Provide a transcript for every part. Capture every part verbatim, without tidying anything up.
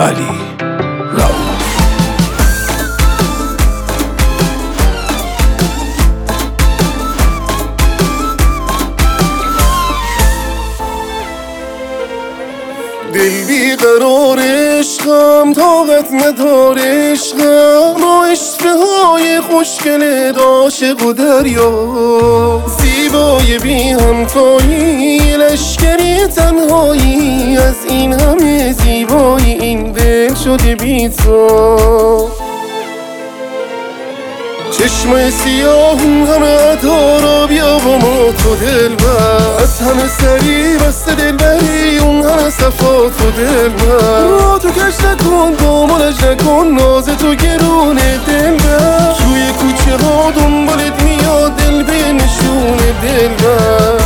علی رؤوف. دل بیقرار عشقم، طاقت ندار عشقم، با عشقه های خوشگل عاشق و دریا. زیبای بی همتایی، لشکری تنهایی، از این همه زیبایی این دل شده بی تو. چشم سیاهم همه عطا را بیا با ما تو دلبر، از همه سری بسته دلبری اون همه صفا تو دلبر. را تو کش نکن دامانش نکن ناز تو گرونه دلبر، توی کوچه ها دنبالت میاد دل به نشون دلبر.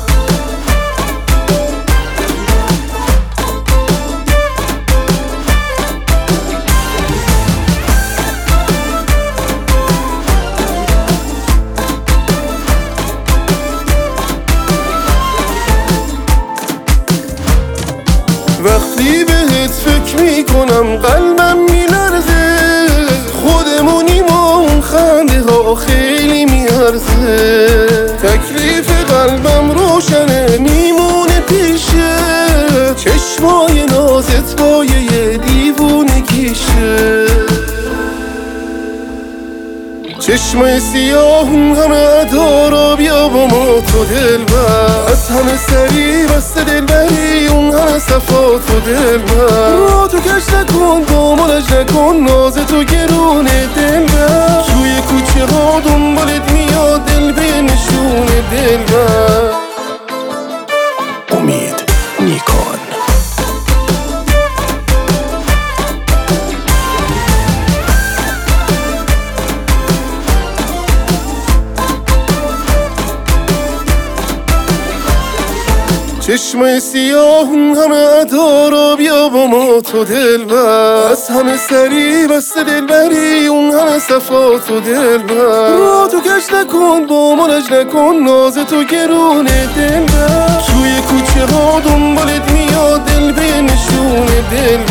وقتی بهت فکر میکنم قلبم میلرزه، خودمونیم و اون خنده ها خیلی میارزه. تکلیف قلبم روشنه میمونه پیشه، چشمای نازت با یه دیوونه کیشه. چشم سیاهم همه عطا را بیا با ما تو دلبر، از همه سری بسته دلبری اون همه صفا تو دلبر. را تو کش نکن دامانش نکن ناز تو گرونه دلبر، توی کوچه ها دنبالت میاد دل به نشون دلبر. امید نیکان. چشم سیاهم همه عطا را بیا با ما تو دلبر، از همه سری بسته دلبری اون همه صفا تو دلبر. را تو کش نکن دامانش نکن ناز تو گرونه دلبر، توی کوچه ها دنبالت میاد دل به نشون دلبر.